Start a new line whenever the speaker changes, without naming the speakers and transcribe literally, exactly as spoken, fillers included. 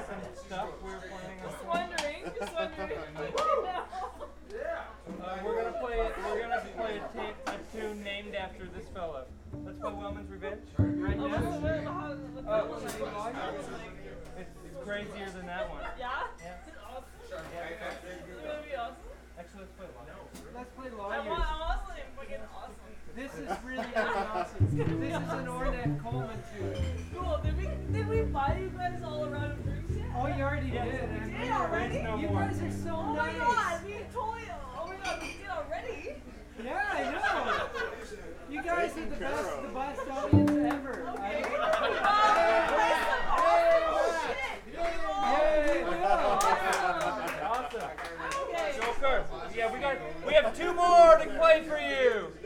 some stuff we were planning on.
Just wondering, just wondering.
Uh, we're gonna play. We're gonna play a, ta- a tune named after this fellow. Let's play Wellman's Revenge. Right
Oh,
now.
what's the- what- how- what's the
Oh,
one
it's,
like?
it's crazier than that one.
Yeah?
Yeah.
Is it awesome?
Yeah.
It's gonna be awesome.
Actually, let's play Lawyers.
Let's play
I
lawyers.
want, I'm also fucking awesome.
This is really, really awesome. This is an Ornette Coleman tune.
Cool. Did we did we buy you guys all around of drinks yet?
Oh, you already
Yeah.
did.
We
and
did
we-
already?
No
You
more.
guys are so
Oh my
nice.
god, we totally. Oh my god, we did already.
Yeah, I know. You guys are the best, the best audience ever.
Okay.
I-
Play some awesome shit.
Yay,
Awesome.
Okay.
Joker. Yeah, we got. We have two more to play for you.